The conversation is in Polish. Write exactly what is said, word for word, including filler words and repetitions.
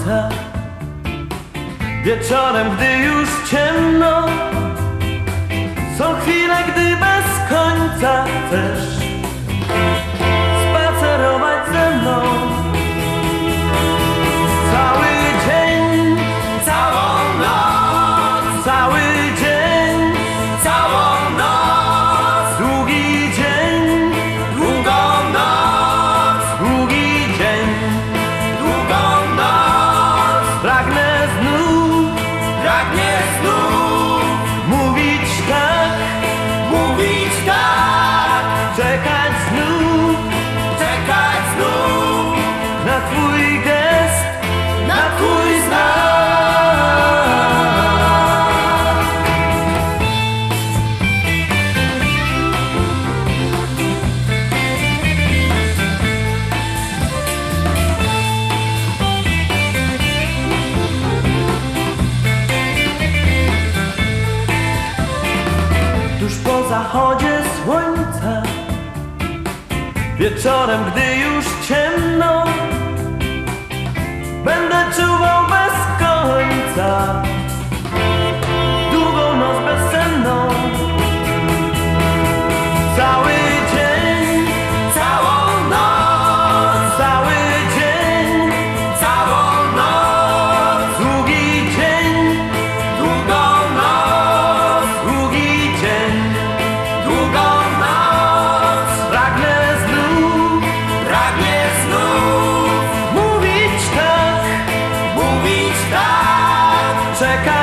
słońca, wieczorem, gdy już ciemno. Są chwile, gdy bez końca chcesz spacerować ze mną. Cały dzień, Całą noc, cały dzień, całą noc, długi dzień, długą noc, długi dzień. długą noc. Pragnę znów Pragnie znów mówić tak, mówić tak, czekać znów czekać znów na twój gest, na twój znak. tuż po zachodzie słońca, wieczorem, gdy już ciemno, będę czuwał bez końca długą noc bezsenną. Cały dzień, Całą noc, cały dzień, całą noc, długi dzień, długą noc, długi dzień. długą noc. Pragnę znów Pragnie znów mówić tak, mówić tak, czekać